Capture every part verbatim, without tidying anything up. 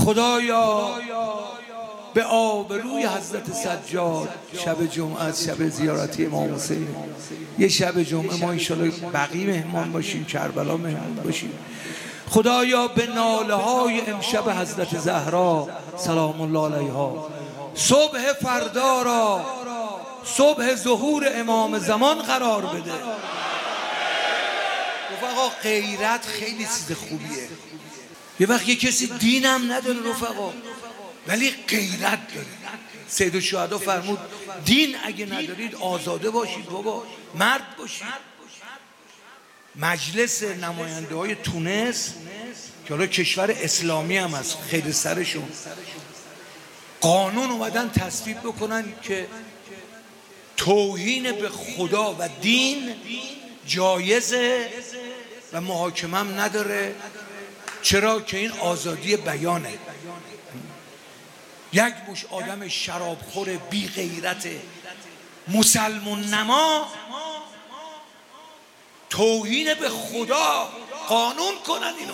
خدایا به آبروی حضرت سجاد شب جمعه شب زیارتی امام حسین، یه شب جمعه ما انشالله بقیع مهمان باشیم، کربلا مهمان باشیم. خدایا به ناله های امشب حضرت زهرا سلام الله علیها، صبح فردا را صبح ظهور امام زمان قرار بده. رفقا غیرت خیلی چیز خوبیه. یه وقت یه کسی دینم نداره رفقا ولی غیرت داره. سید الشهدا فرمود دین اگه ندارید آزاده باشید بابا، مرد باشید. مجلس نماینده های تونس که حالا کشور اسلامی هم هست، خیلی سرشون قانون اومدن تصویب بکنن که توهین به خدا و دین جایزه و محاکمه هم نداره. چرا که این آزادی بیانه. یک مش آدم شرابخور بی غیرت مسلمون نما توهین به خدا قانون کنن اینو.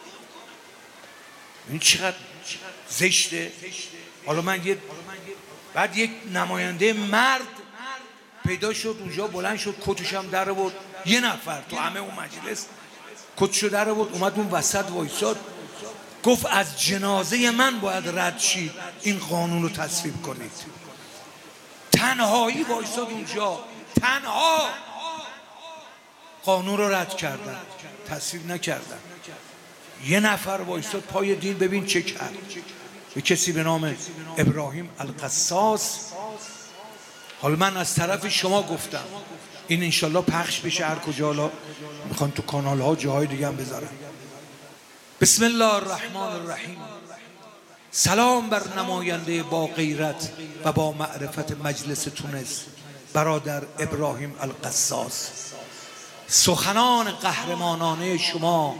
این چقدر زشته. حالا من یه بعد یک نماینده مرد پیدا شد اونجا، بلند شد کتش هم در آورد، یه نفر تو همه اون مجلس کتشو در آورد، اومد اون وسط وایساد گفت از جنازه من باید رد شید، این قانون رو تصویب کنید. تنهایی وایساد اونجا، تنها قانون رو رد کردن، تصویب نکردن. یه نفر وایساد پای دین، ببین چه کرد. به کسی به نام ابراهیم القصاص. حالا من از طرف شما گفتم این انشالله پخش بشه هر کجا، حالا میخوان تو کانال ها جاهای دیگه هم بذارن. بسم الله الرحمن الرحیم. سلام بر نماینده با غیرت و با معرفت مجلس تونس برادر ابراهیم القصاص. سخنان قهرمانانه شما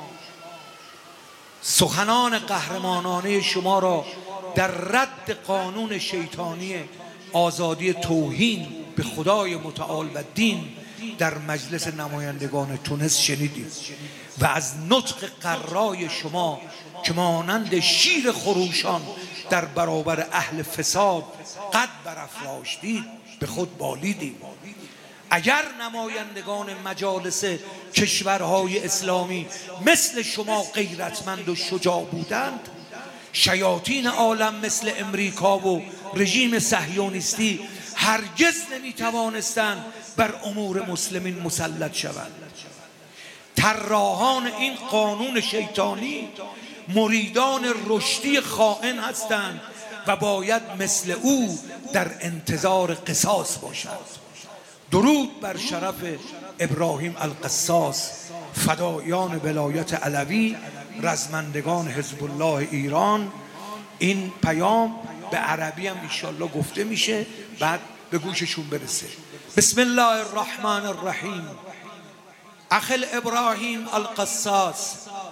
سخنان قهرمانانه شما را در رد قانون شیطانی آزادی توهین به خدای متعال و دین در مجلس نمایندگان تونس شنیدیم و از نطق قرای شما که مانند شیر خروشان در برابر اهل فساد قد برافراشتید به خود بالیدیم. اگر نمایندگان مجالس کشورهای اسلامی مثل شما غیرتمند و شجاع بودند، شیاطین عالم مثل امریکا و رژیم صهیونیستی هرگز نمیتوانستند بر امور مسلمین مسلط شوند. طراحان این قانون شیطانی مریدان رشدی خائن هستند و باید مثل او در انتظار قصاص باشند. درود بر شرف ابراهیم القصاص، فدایان ولایت علوی، رزمندگان حزب الله ایران. این پیام به عربی هم انشالله گفته میشه، بعد به گوششون برسه. بسم الله الرحمن الرحیم. اخی ابراهیم القصاص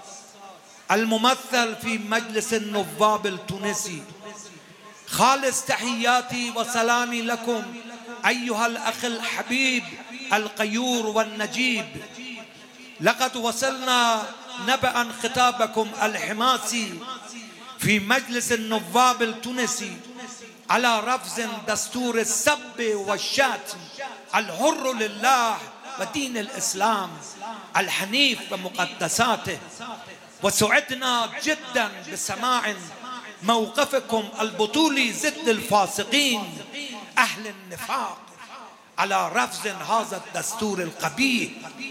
الممثل في مجلس النواب التونسي، خالص تحياتي وسلامي لكم أيها الأخ الحبيب القيور والنجيب. لقد وصلنا نبأ خطابكم الحماسي في مجلس النواب التونسي على رفض دستور السب والشتم الحر لله ودين الإسلام الحنيف ومقدساته، وسعدنا جدا بسماع موقفكم البطولي ضد الفاسقين أهل النفاق على رفض هذا الدستور القبيح.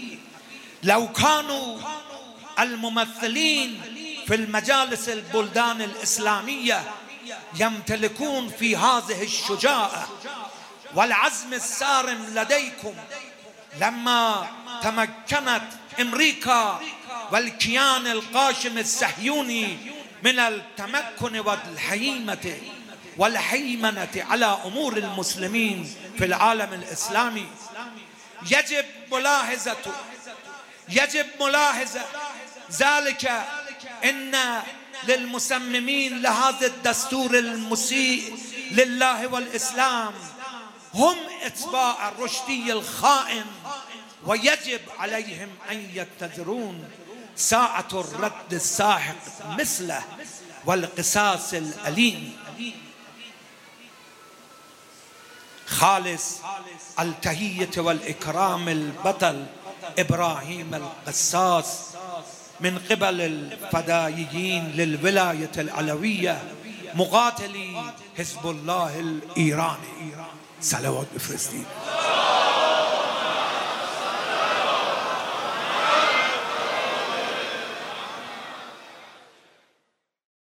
لو كانوا الممثلين في المجالس البلدان الإسلامية يمتلكون في هذه الشجاعة والعزم الصارم لديكم لما تمكنت أمريكا والكيان القاشم الصهيوني من التمكن والهيمنة والهيمنة على أمور المسلمين في العالم الإسلامي. يجب ملاحظة يجب ملاحظة ذلك إن للمصممين لهذا الدستور المسيء لله والإسلام هم اتباع الرشدي الخائن، ويجب عليهم أن يتذرون ساعة الرد الساحق مثله والقصاص الأليم. خالص التحية والإكرام البطل إبراهيم القصاص من قبل الفدائيين للولاية العلوية مقاتلي حزب الله الإيراني. صلوات بفرستید.